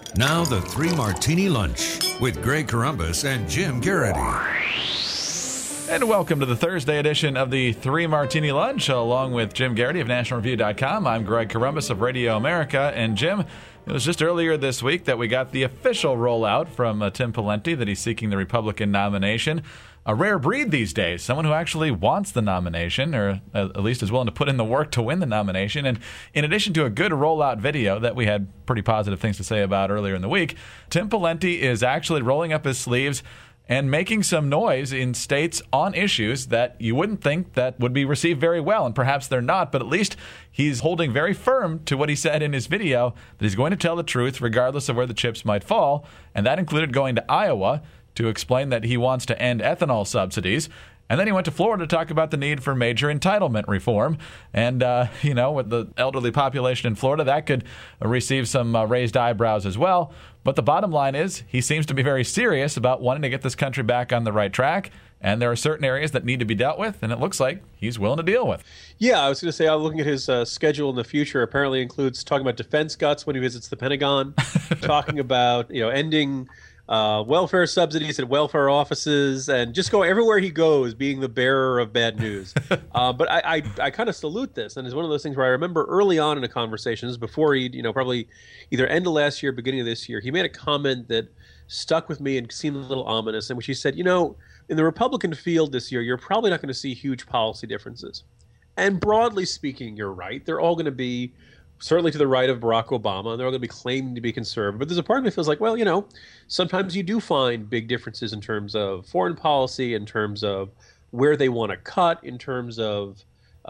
Now the Three Martini Lunch with Greg Corombos and Jim Garrity. And welcome to the Thursday edition of the Three Martini Lunch, along with Jim Garrity of NationalReview.com. I'm Greg Corombos of Radio America. And Jim, it was just earlier this week that we got the official rollout from Tim Pawlenty that he's seeking the Republican nomination. A rare breed these days, someone who actually wants the nomination, or at least is willing to put in the work to win the nomination. And in addition to a good rollout video that we had pretty positive things to say about earlier in the week, Tim Pawlenty is actually rolling up his sleeves and making some noise in states on issues that you wouldn't think that would be received very well, and perhaps they're not, but at least he's holding very firm to what he said in his video, that he's going to tell the truth regardless of where the chips might fall, and that included going to Iowa to explain that he wants to end ethanol subsidies. And then he went to Florida to talk about the need for major entitlement reform. And, with the elderly population in Florida, that could receive some raised eyebrows as well. But the bottom line is he seems to be very serious about wanting to get this country back on the right track. And there are certain areas that need to be dealt with, and it looks like he's willing to deal with. Yeah, I was going to say, I'm looking at his schedule in the future. Apparently includes talking about defense cuts when he visits the Pentagon, talking about, ending welfare subsidies at welfare offices, and just go everywhere he goes being the bearer of bad news. But I kind of salute this, and it's one of those things where I remember early on in a conversation, this is before he, probably either end of last year, beginning of this year, he made a comment that stuck with me and seemed a little ominous, in which he said, in the Republican field this year, you're probably not going to see huge policy differences. And broadly speaking, you're right. They're all going to be certainly to the right of Barack Obama, and they're all going to be claiming to be conservative. But there's a part of me that feels like, well, sometimes you do find big differences in terms of foreign policy, in terms of where they want to cut, in terms of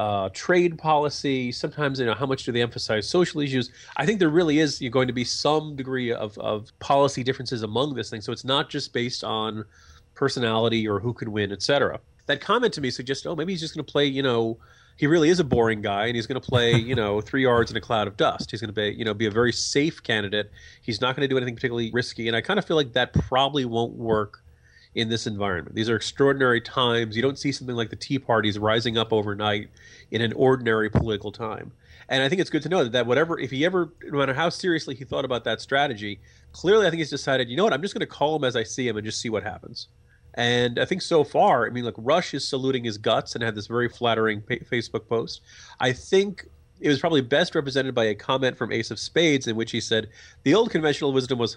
trade policy. Sometimes, how much do they emphasize social issues? I think there really is going to be some degree of policy differences among this thing. So it's not just based on personality or who could win, et cetera. That comment to me suggests, maybe he's just going to play, he really is a boring guy, and he's going to play, 3 yards in a cloud of dust. He's going to be a very safe candidate. He's not going to do anything particularly risky, and I kind of feel like that probably won't work in this environment. These are extraordinary times. You don't see something like the Tea Parties rising up overnight in an ordinary political time. And I think it's good to know that no matter how seriously he thought about that strategy, clearly I think he's decided, I'm just going to call him as I see him and just see what happens. And I think so far, Rush is saluting his guts and had this very flattering Facebook post. I think it was probably best represented by a comment from Ace of Spades in which he said, the old conventional wisdom was,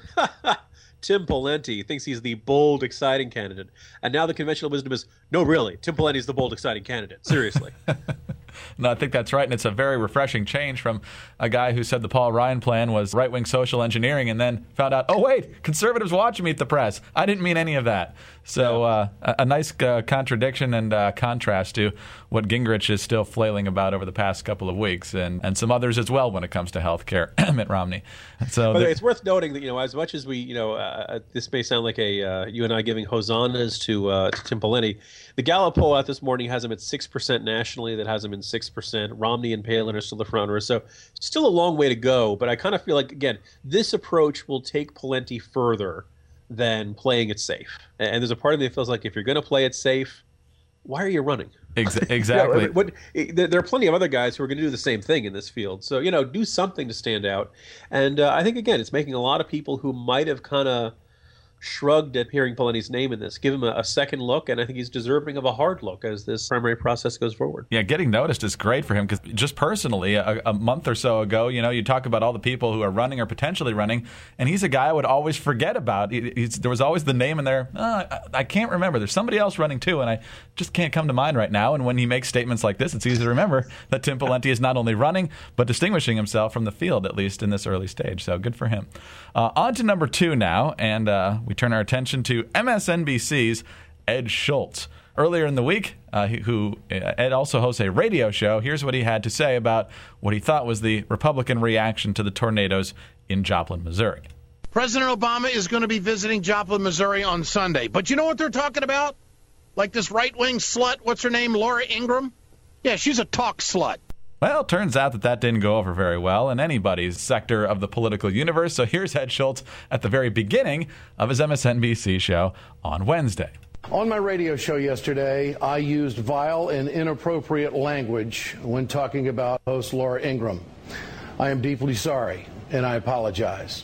Tim Pawlenty thinks he's the bold, exciting candidate. And now the conventional wisdom is, no, really, Tim Pawlenty's the bold, exciting candidate. Seriously. No, I think that's right, and it's a very refreshing change from a guy who said the Paul Ryan plan was right-wing social engineering and then found out, oh, wait, conservatives watch me at the press. I didn't mean any of that. So a nice contradiction and contrast to what Gingrich is still flailing about over the past couple of weeks, and some others as well when it comes to health care, Mitt Romney. So it's worth noting that, as much as we, this may sound like you and I giving hosannas to Tim Pawlenty, the Gallup poll out this morning has him at 6% nationally. That has him in 6%. Romney and Palin are still the front runners. So still a long way to go. But I kind of feel like, again, this approach will take Pawlenty further than playing it safe. And there's a part of me that feels like if you're going to play it safe, why are you running? Exactly. There are plenty of other guys who are going to do the same thing in this field. So, do something to stand out. And I think, again, it's making a lot of people who might have kind of shrugged at hearing Pawlenty's name in this, give him a second look, and I think he's deserving of a hard look as this primary process goes forward. Yeah, getting noticed is great for him because just personally, a month or so ago, you talk about all the people who are running or potentially running, and he's a guy I would always forget about. There was always the name in there. I can't remember. There's somebody else running too, and I just can't come to mind right now. And when he makes statements like this, it's easy to remember that Tim Pawlenty is not only running, but distinguishing himself from the field, at least in this early stage. So good for him. On to number 2 now, and we turn our attention to MSNBC's Ed Schultz. Earlier in the week, Ed also hosts a radio show. Here's what he had to say about what he thought was the Republican reaction to the tornadoes in Joplin, Missouri. President Obama is going to be visiting Joplin, Missouri on Sunday. But you know what they're talking about? Like this right-wing slut, what's her name, Laura Ingraham? Yeah, she's a talk slut. Well, it turns out that didn't go over very well in anybody's sector of the political universe. So here's Ed Schultz at the very beginning of his MSNBC show on Wednesday. On my radio show yesterday, I used vile and inappropriate language when talking about host Laura Ingraham. I am deeply sorry, and I apologize.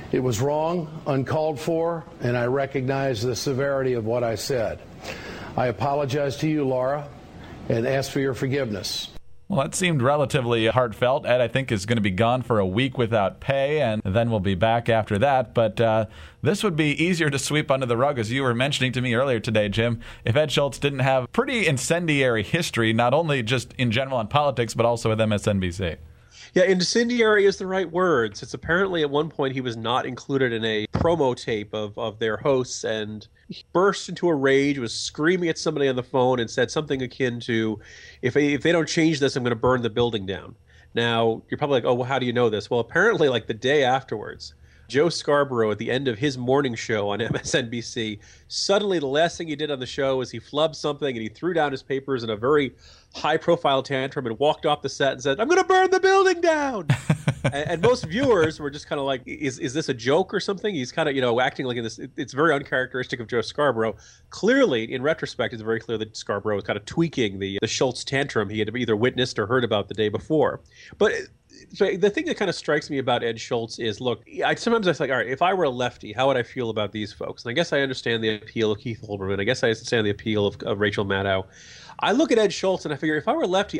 It was wrong, uncalled for, and I recognize the severity of what I said. I apologize to you, Laura, and ask for your forgiveness. Well, that seemed relatively heartfelt. Ed, I think, is going to be gone for a week without pay, and then we'll be back after that. But this would be easier to sweep under the rug, as you were mentioning to me earlier today, Jim, if Ed Schultz didn't have pretty incendiary history, not only just in general on politics, but also with MSNBC. Yeah, incendiary is the right word. Since apparently at one point he was not included in a promo tape of their hosts, and he burst into a rage, was screaming at somebody on the phone, and said something akin to, if they don't change this, I'm going to burn the building down. Now, you're probably like, oh, well, how do you know this? Well, apparently, like the day afterwards, Joe Scarborough, at the end of his morning show on MSNBC, suddenly the last thing he did on the show was he flubbed something and he threw down his papers in a very high-profile tantrum and walked off the set and said, I'm going to burn the building down. and most viewers were just kind of like, is this a joke or something? He's kind of, acting like this. It's very uncharacteristic of Joe Scarborough. Clearly, in retrospect, it's very clear that Scarborough was kind of tweaking the Schultz tantrum he had either witnessed or heard about the day before. But so the thing that kind of strikes me about Ed Schultz is, look, sometimes I think, all right, if I were a lefty, how would I feel about these folks? And I guess I understand the appeal of Keith Olbermann. I guess I understand the appeal of Rachel Maddow. I look at Ed Schultz and I figure, if I were a lefty,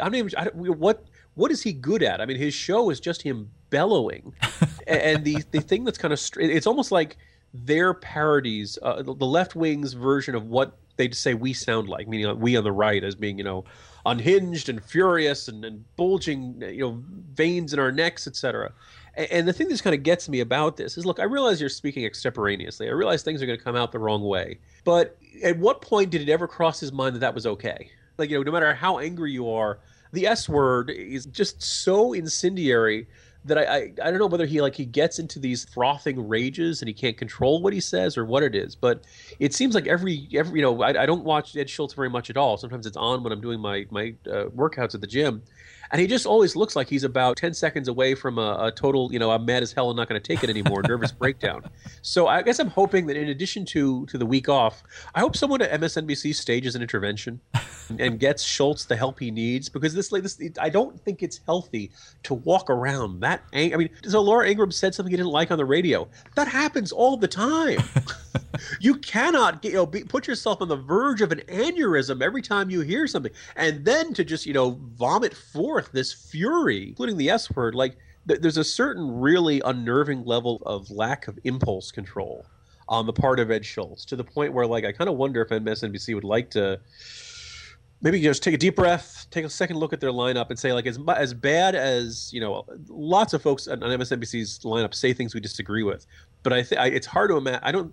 what is he good at? I mean, his show is just him bellowing. And the thing that's kind of it's almost like their parodies, the left wing's version of what they'd say we sound like, meaning we on the right as being, unhinged and furious and bulging, veins in our necks, etc. And the thing that kind of gets me about this is, look, I realize you're speaking extemporaneously. I realize things are going to come out the wrong way. But at what point did it ever cross his mind that that was okay? Like, no matter how angry you are, the S word is just so incendiary that I don't know whether he gets into these frothing rages and he can't control what he says or what it is. But it seems like every I don't watch Ed Schultz very much at all. Sometimes it's on when I'm doing my workouts at the gym. And he just always looks like he's about 10 seconds away from a total, I'm mad as hell and not going to take it anymore, nervous breakdown. So I guess I'm hoping that in addition to the week off, I hope someone at MSNBC stages an intervention and gets Schultz the help he needs, because this I don't think it's healthy to walk around that angry. I mean, so Laura Ingraham said something he didn't like on the radio. That happens all the time. You cannot put yourself on the verge of an aneurysm every time you hear something, and then to just vomit forth this fury, including the S word. Like there's a certain really unnerving level of lack of impulse control on the part of Ed Schultz, to the point where I kind of wonder if MSNBC would like to maybe just take a deep breath, take a second look at their lineup and say, as bad as, lots of folks on MSNBC's lineup say things we disagree with. But I think it's hard to imagine.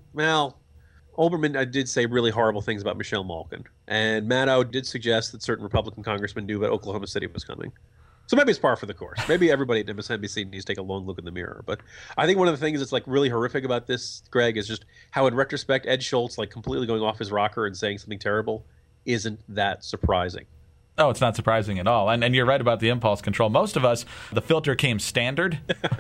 Olbermann did say really horrible things about Michelle Malkin. And Maddow did suggest that certain Republican congressmen knew that Oklahoma City was coming. So maybe it's par for the course. Maybe everybody at MSNBC needs to take a long look in the mirror. But I think one of the things that's really horrific about this, Greg, is just how in retrospect Ed Schultz completely going off his rocker and saying something terrible isn't that surprising. Oh, it's not surprising at all. And you're right about the impulse control. Most of us, the filter came standard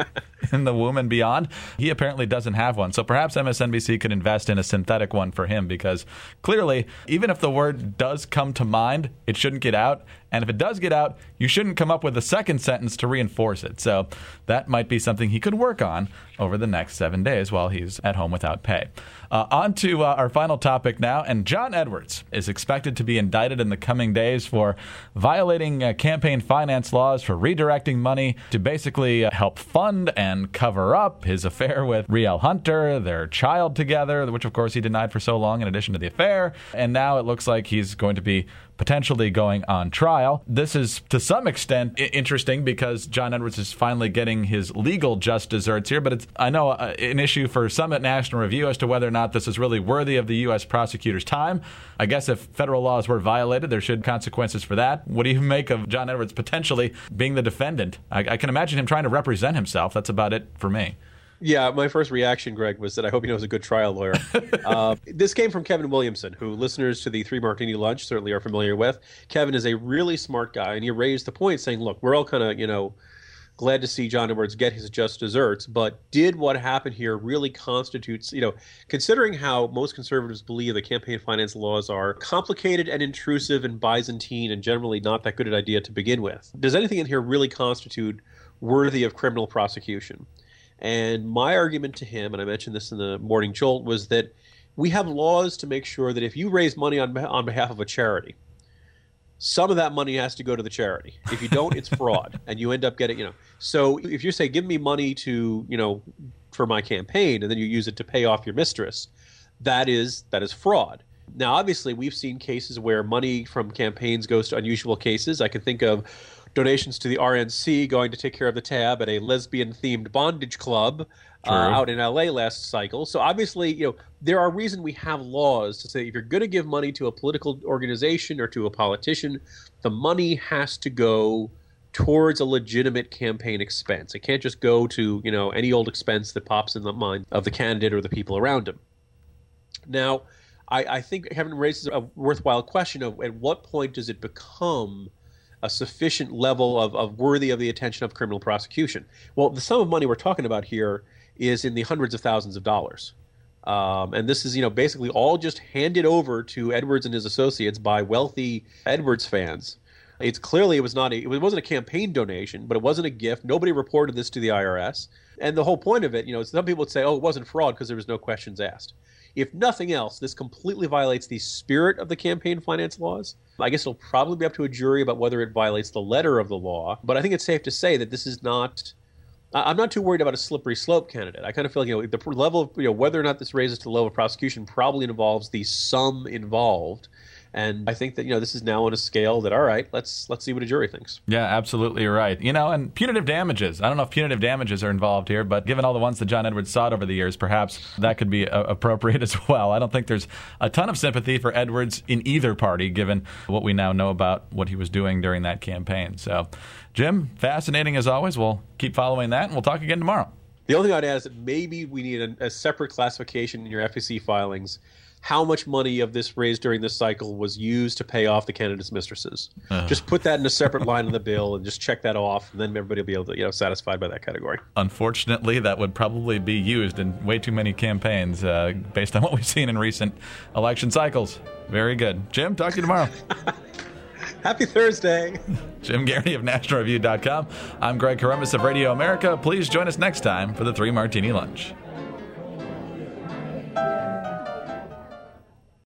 in the womb and beyond. He apparently doesn't have one. So perhaps MSNBC could invest in a synthetic one for him, because clearly, even if the word does come to mind, it shouldn't get out. And if it does get out, you shouldn't come up with a second sentence to reinforce it. So that might be something he could work on over the next 7 days while he's at home without pay. On to our final topic now. And John Edwards is expected to be indicted in the coming days for violating campaign finance laws, for redirecting money to basically help fund and cover up his affair with Rielle Hunter, their child together, which of course he denied for so long in addition to the affair. And now it looks like he's going to be potentially going on trial. This is to some extent interesting because John Edwards is finally getting his legal just desserts here, but it's, I know, an issue for some at National Review as to whether or not this is really worthy of the U.S. prosecutor's time. I guess if federal laws were violated, there should be consequences for that. What do you make of John Edwards potentially being the defendant? I can imagine him trying to represent himself. That's about it for me. Yeah, my first reaction, Greg, was that I hope he knows a good trial lawyer. This came from Kevin Williamson, who listeners to the Three Martini Lunch certainly are familiar with. Kevin is a really smart guy, and he raised the point saying, look, we're all kind of, glad to see John Edwards get his just desserts, but did what happened here really constitutes, considering how most conservatives believe the campaign finance laws are complicated and intrusive and Byzantine and generally not that good an idea to begin with, does anything in here really constitute worthy of criminal prosecution? And my argument to him, and I mentioned this in the Morning Jolt, was that we have laws to make sure that if you raise money on behalf of a charity, some of that money has to go to the charity. If you don't, it's fraud, and you end up getting, So if you say, give me money to, for my campaign, and then you use it to pay off your mistress, that is fraud. Now, obviously, we've seen cases where money from campaigns goes to unusual cases. I can think of donations to the RNC going to take care of the tab at a lesbian-themed bondage club out in L.A. last cycle. So obviously, there are reasons we have laws to say if you're going to give money to a political organization or to a politician, the money has to go towards a legitimate campaign expense. It can't just go to, any old expense that pops in the mind of the candidate or the people around him. Now, I think Kevin raises a worthwhile question of at what point does it become a sufficient level of worthy of the attention of criminal prosecution? Well, the sum of money we're talking about here is in the hundreds of thousands of dollars. And this is, basically all just handed over to Edwards and his associates by wealthy Edwards fans. It's clearly it wasn't a campaign donation, but it wasn't a gift. Nobody reported this to the IRS. And the whole point of it, some people would say, oh, it wasn't fraud because there was no questions asked. If nothing else, this completely violates the spirit of the campaign finance laws. I guess it'll probably be up to a jury about whether it violates the letter of the law. But I think it's safe to say that this is not – I'm not too worried about a slippery slope candidate. I kind of feel like, the level of, whether or not this raises to the level of prosecution probably involves the sum involved. And I think that, this is now on a scale that, all right, let's see what a jury thinks. Yeah, absolutely right. And punitive damages. I don't know if punitive damages are involved here, but given all the ones that John Edwards sought over the years, perhaps that could be appropriate as well. I don't think there's a ton of sympathy for Edwards in either party, given what we now know about what he was doing during that campaign. So, Jim, fascinating as always. We'll keep following that, and we'll talk again tomorrow. The only thing I'd add is that maybe we need a separate classification in your FEC filings. How much money of this raised during this cycle was used to pay off the candidates' mistresses? Just put that in a separate line in the bill and just check that off, and then everybody will be able to, satisfied by that category. Unfortunately, that would probably be used in way too many campaigns based on what we've seen in recent election cycles. Very good. Jim, talk to you tomorrow. Happy Thursday. Jim Garrity of NationalReview.com. I'm Greg Corombos of Radio America. Please join us next time for the 3 Martini Lunch.